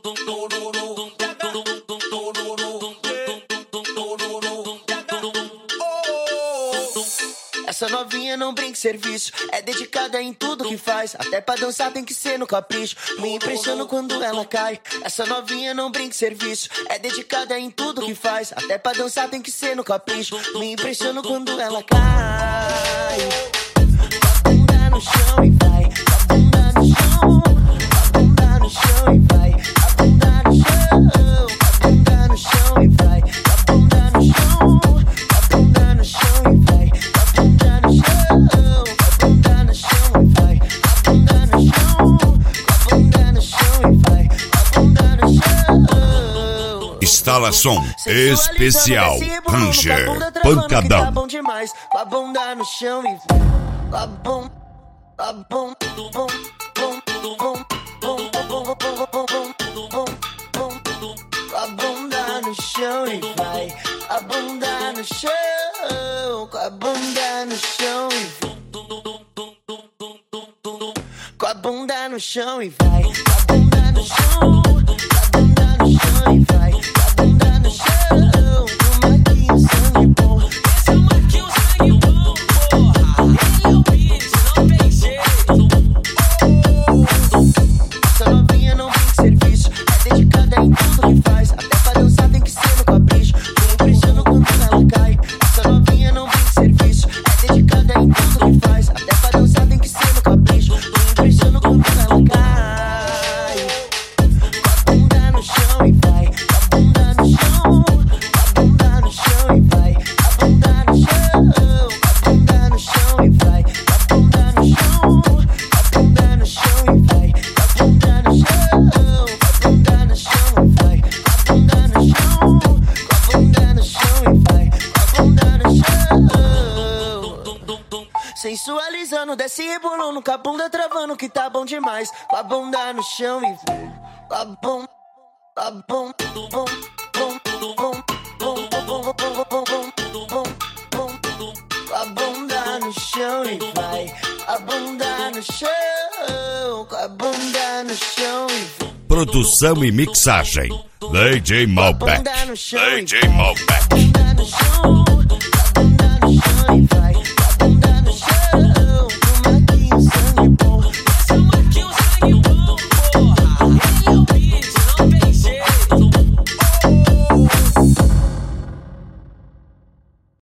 Essa novinha não brinca serviço, é dedicada em tudo que faz. Até pra dançar tem que ser no capricho. Me impressiono quando ela cai. Essa novinha não brinca serviço, é dedicada em tudo que faz. Até pra dançar tem que ser no capricho. Me impressiono quando ela cai. Com a bunda no chão e vai. Com a bunda no chão. Com a bunda no chão e vai. Com a bunda no chão. Com a bunda no chão e vai. Com a bunda no chão. Com a bunda no chão e vai. Instalação especial Ranger Pancadão. Bom demais, com a bunda no chão e com a bom, bom, bom, bom, bom, com a bunda no chão e vai, a bunda no chão, com a bunda no chão e vai, com a bunda no chão e vai, com a bunda no chão, com a bunda no chão e vai, com a bunda no chão, no Marquinhos sangue bom, esse é o Marquinhos sangue bom, porra, ele é o beat, não tem jeito. Essa novinha não tem serviço, é dedicada em tudo que faz, até pra dançar tem que ser no capricho, me impressiono quando ela cai. Essa novinha não tem serviço, é dedicada em tudo que faz, até pra dançar tem que ser no capricho, me impressiono quando ela cai. Com a bunda no chão e vai, com a bunda no chão, com a bunda no chão e vai, com a bunda no chão, com a bunda no chão e vai, com a bunda no chão, com a bunda no chão e vai, com a bunda no chão, com a bunda no chão e vai, com a bunda no chão, com a bunda no chão e vai, com a bunda no chão. Sensualizando, desce e rebolando, com a bunda travando que tá bom demais, com a bunda no chão e vai, com a bom, bom, bom, bom, bom, bom, com a bunda no chão e vai, a bunda no chão, com a bunda no chão e vai. Produção e mixagem DJ Malbec. DJ Malbec.